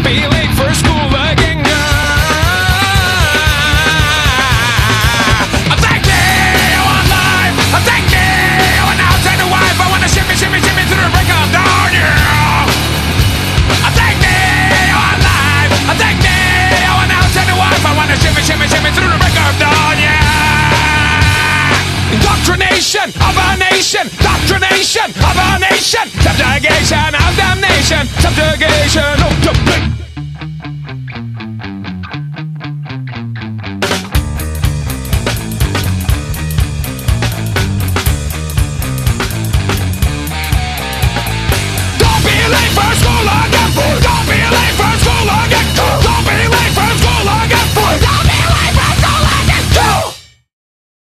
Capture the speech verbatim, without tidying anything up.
be late for school again. I thank you on live. I thank you on outside the wife. I wanna shimmy, shimmy, shimmy through the break of dawn. Yeah. I thank you on live. I thank you on outside the wife. I wanna shimmy, shimmy, shimmy through the break of dawn. Yeah. Indoctrination of a nation. Indoctrination of a nation. Subjugation of damnation. Subjugation of damnation.